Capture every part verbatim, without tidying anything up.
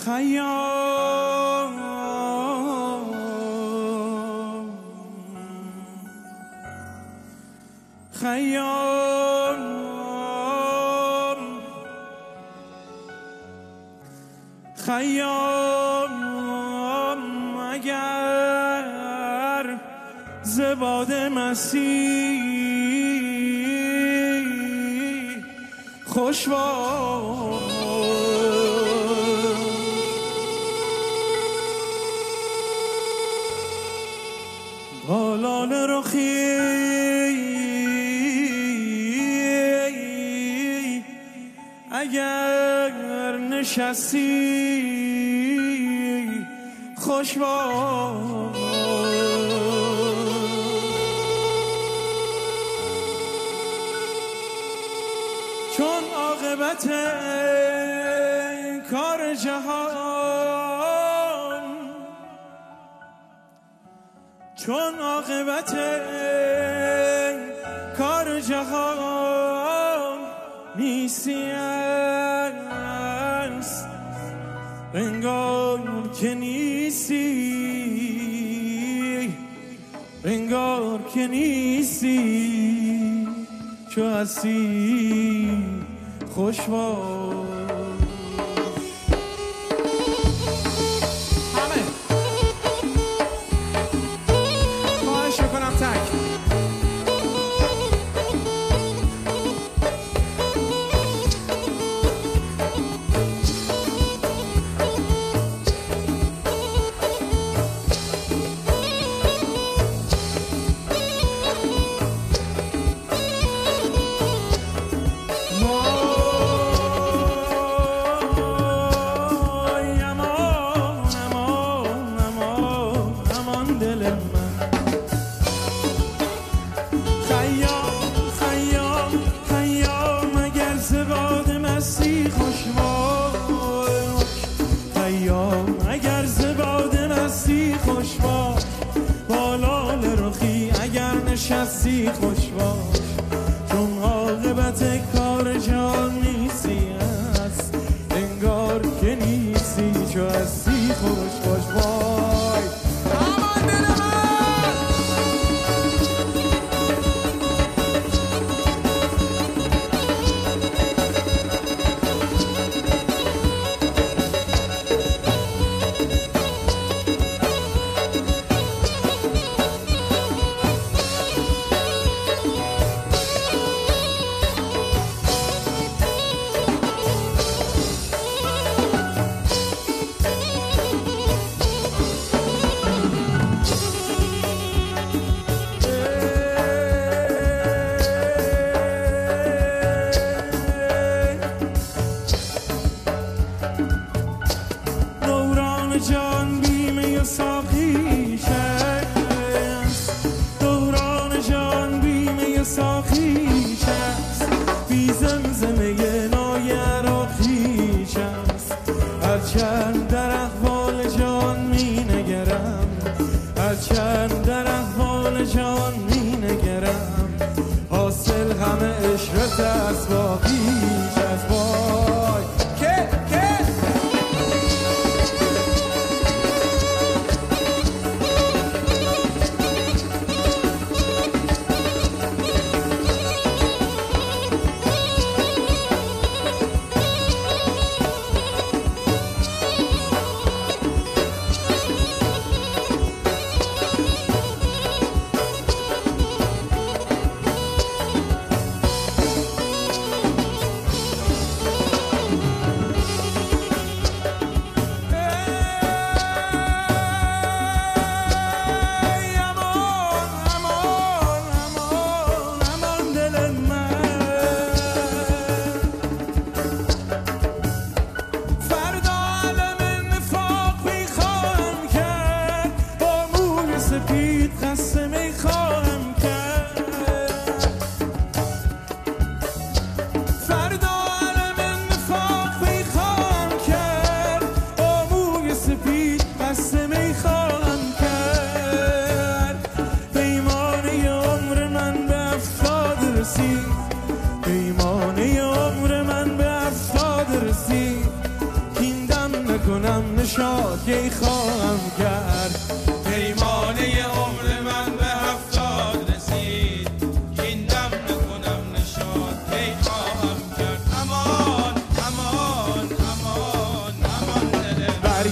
خیام خیام خیام اگر زباد مسیح خوش باش بالان رخی اگر نشستی خوش باش چون عاقبت کار جهان چون عاقبت کار جهان نیستی است انگار که نیستی انگار که نیستی چو هستی خوش باش همه خواهش کنم تک اگر زباد مستی خوش باش بالال رخی اگر نشستی خوش باش چون عاقبت کار جان نیستی است انگار که نیستی چو هستی خوش باش وای امان دل من جان بیمه ساقیش است دوران جان بیمه ساقیش است بی زمزمه نای عراقیش است هرچند در احوال جان می نگرم هرچند در احوال جان می نگرم حاصل همه عشرت از باقیش است وای که که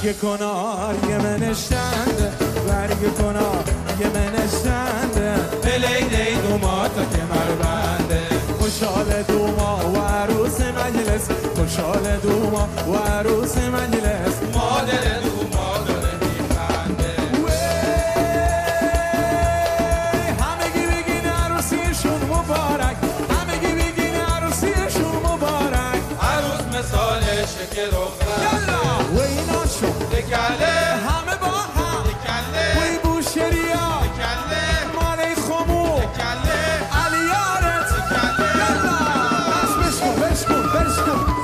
برگ کنار یه منشتنده برگ کنار یه منشتنده بلیده دوما تا کمر بنده خوشحال دوما و عروس مجلس خوشحال دوما و عروس مجلس مادر دوما داره میخنده همگی بگین عروسیشون مبارک همگی بگین عروسیشون مبارک عروس مثالشه که رخ و اینا شو دکله همه با هم دکله وی بوشریا دکله مالی خمو دکله علیارت دکله یلا بس بشکن بشکن بشکن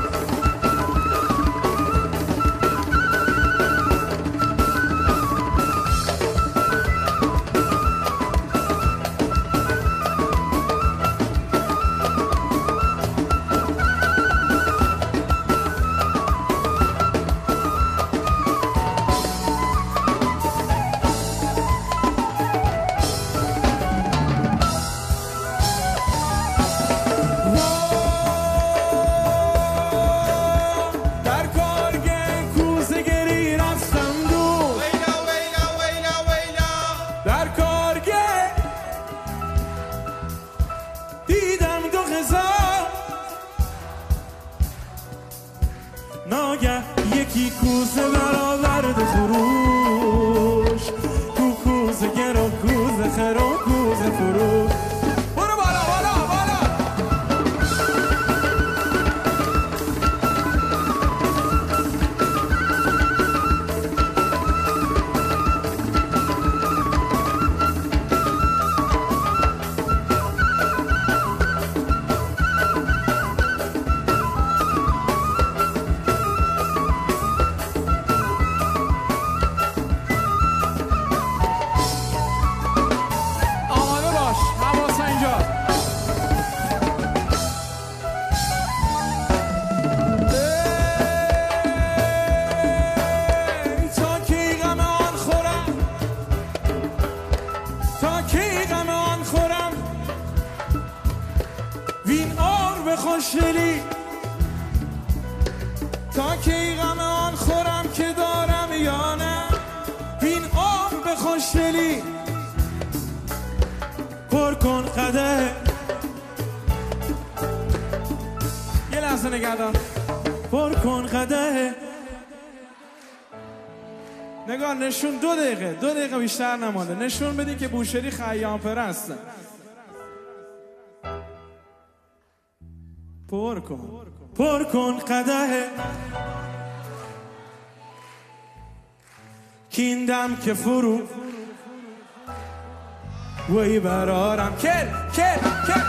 ناگه یکی کوزه برآورد فروش کو کوزه گرو کوزه خرو کوزه فروش برو بالا بالا بالا خوشدلی تا کی غم آن خورم که دارم یا نه این عمر خوشدلی پر کن قده یه لحظه نگردار پر کن قده نگاه نشون دو دقیقه دو دقیقه بیشتر نمانده نشون بدین که بوشهری خیام پرسته پر کن پر کن قده کیندم که فرو وی برارم کل کل کل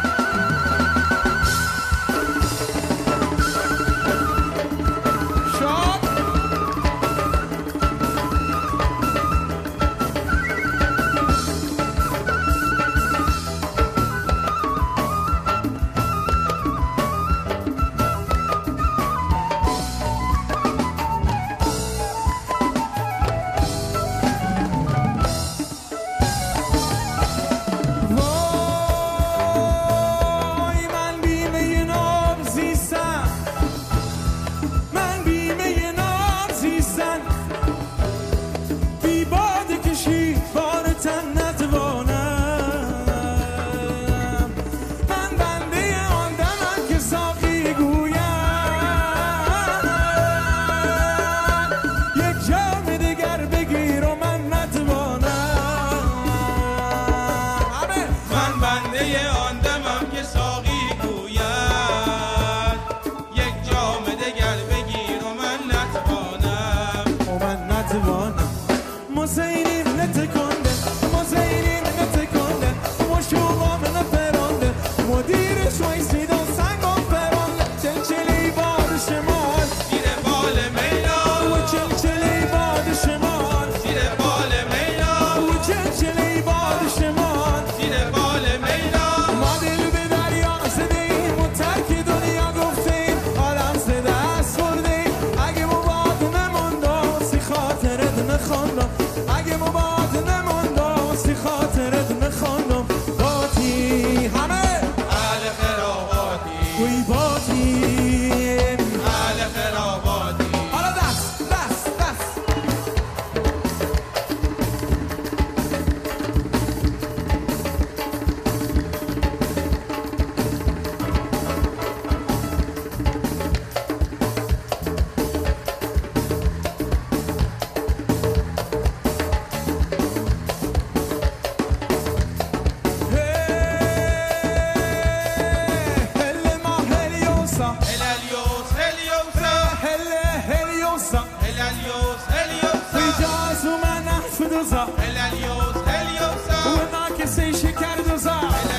کسی شکر دوزا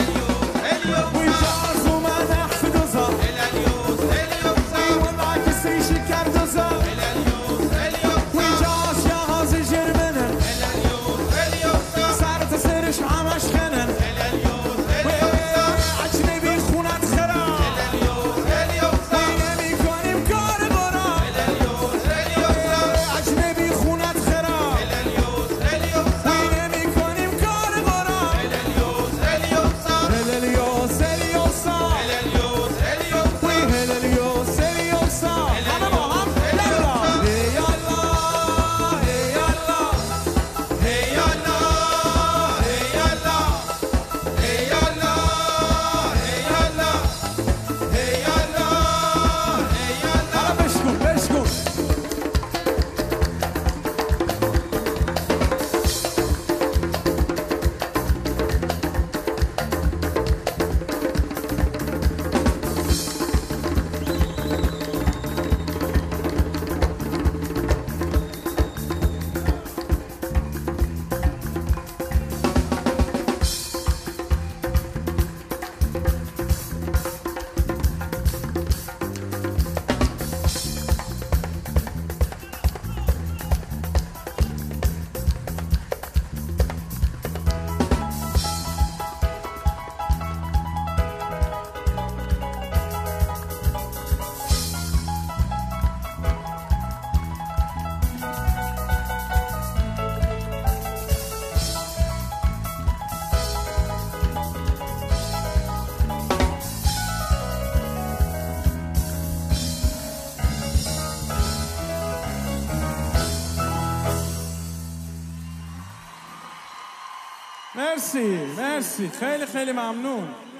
ویجاز اومد اخف دوزا والله کسی شکر دوزا ویجاز جهاز جرمنه سرت سرش همش خنن اجنبی خونت خراب نمی کنیم کار برا اجنبی خونت خراب نمی کنیم کار برا هلیوس هلیوسا وی هلیوس هلیوسا همه با هم یالا ای الله ای الله ای الله ای الله ای الله ای الله ای الله ای الله بشکن بشکن مرسی مرسی خیلی خیلی ممنون.